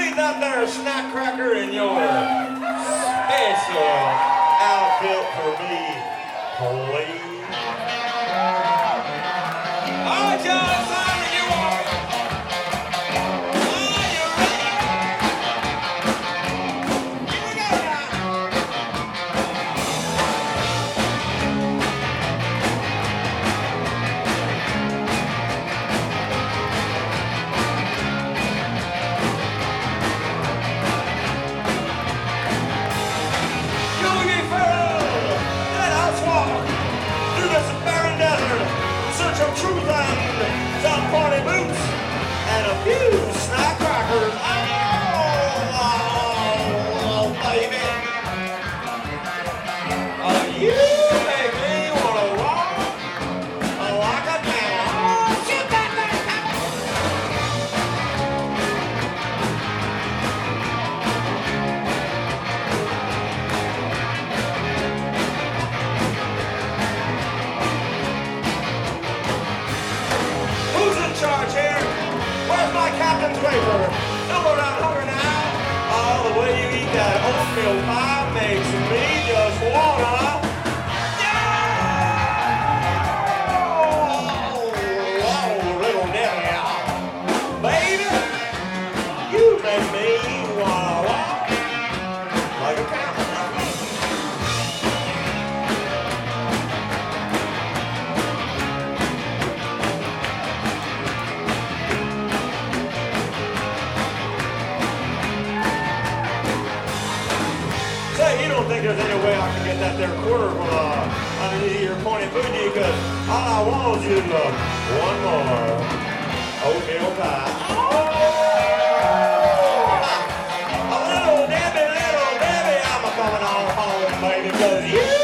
get that there snack cracker in your special outfit for me, please? All right, y'all, it's time to get on. Are you ready? Here we go now. Yogi Ferrell, let us walk through this barren desert in search of truth and some party boots and a few snack crackers. Oh, baby. You make me wanna walk like a man. Oh, shoot that thing. Who's in charge here? Where's my captain's wafer? Fill around hunger now. Oh, the way you eat that oatmeal pie makes me just wanna. Oh, little Debbie. Baby, you make me wanna walk like a cow. Say, you don't think there's any way I can get that there quarter from underneath your pointy booty? Because all I want is you one more oatmeal pie. Oh, little Debbie, I'm a coming on home, baby, because you